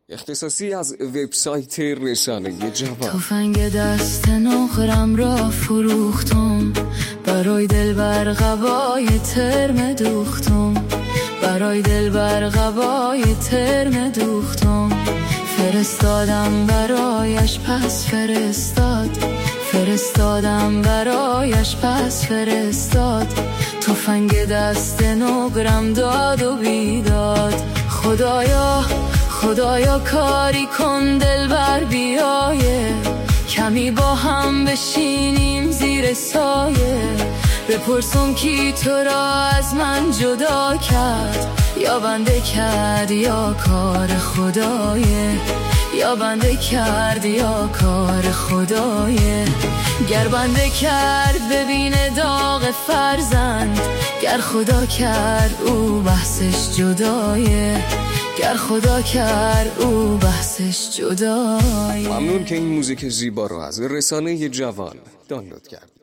اختصاصی از وبسایت رسانه جوان. تفنگ دست نقرم را فروختم، برای دلبر قبای ترم دوختم، برای دلبر قبای ترم دوختم. فرستادم برایش پس فرستاد، فرستادم برایش پس فرستاد. تفنگ دست نقرم داد و بیداد. خدایا خدایا کاری کن دلبر بیایه، کمی با هم بشینیم زیر سایه. بپرسم کی تو را از من جدا کرد، یا بنده کرد یا کار خدایه، یا بنده کرد یا کار خدایه. گر بنده کرد ببین داغ فرزند، گر خدا کرد او بحثش جدایه، گر خدا کرد او بحثش جدایه. ممنون که این موزیک زیبا رو از رسانه جوان دانلود کرد.